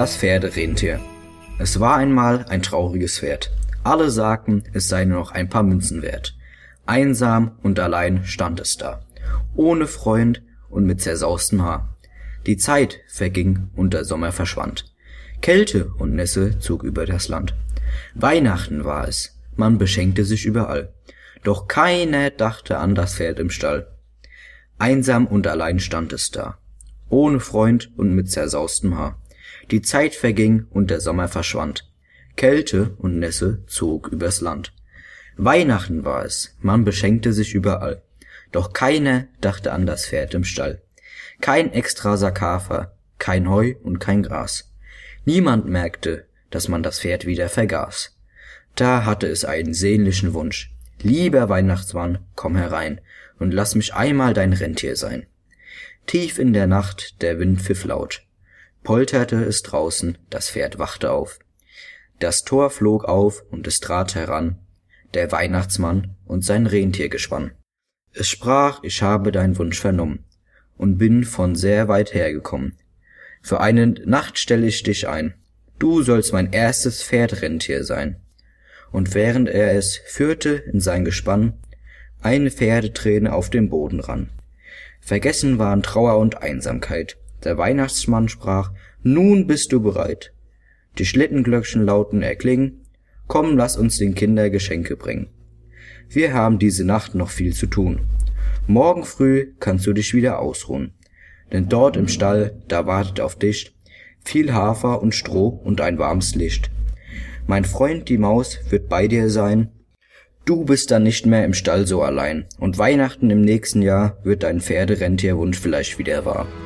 Das Pferderentier. Es war einmal ein trauriges Pferd. Alle sagten, es sei nur noch ein paar Münzen wert. Einsam und allein stand es da, ohne Freund und mit zersaustem Haar. Die Zeit verging und der Sommer verschwand. Kälte und Nässe zog über das Land. Weihnachten war es, man beschenkte sich überall. Doch keiner dachte an das Pferd im Stall. Einsam und allein stand es da, ohne Freund und mit zersaustem Haar. Die Zeit verging und der Sommer verschwand. Kälte und Nässe zog übers Land. Weihnachten war es, man beschenkte sich überall. Doch keiner dachte an das Pferd im Stall. Kein extra Sack Hafer, kein Heu und kein Gras. Niemand merkte, dass man das Pferd wieder vergaß. Da hatte es einen sehnlichen Wunsch. Lieber Weihnachtsmann, komm herein und lass mich einmal dein Rentier sein. Tief in der Nacht der Wind pfiff laut. Polterte es draußen, das Pferd wachte auf. Das Tor flog auf und es trat heran, der Weihnachtsmann und sein Rentiergespann. Es sprach, ich habe deinen Wunsch vernommen und bin von sehr weit hergekommen. Für eine Nacht stelle ich dich ein, du sollst mein erstes Pferdrentier sein. Und während er es führte in sein Gespann, eine Pferdeträne auf den Boden rann. Vergessen waren Trauer und Einsamkeit. Der Weihnachtsmann sprach, nun bist du bereit. Die Schlittenglöckchen lauten erklingen, komm, lass uns den Kindern Geschenke bringen. Wir haben diese Nacht noch viel zu tun. Morgen früh kannst du dich wieder ausruhen. Denn dort im Stall, da wartet auf dich viel Hafer und Stroh und ein warmes Licht. Mein Freund, die Maus, wird bei dir sein. Du bist dann nicht mehr im Stall so allein. Und Weihnachten im nächsten Jahr wird dein Pferderentierwunsch vielleicht wieder wahr.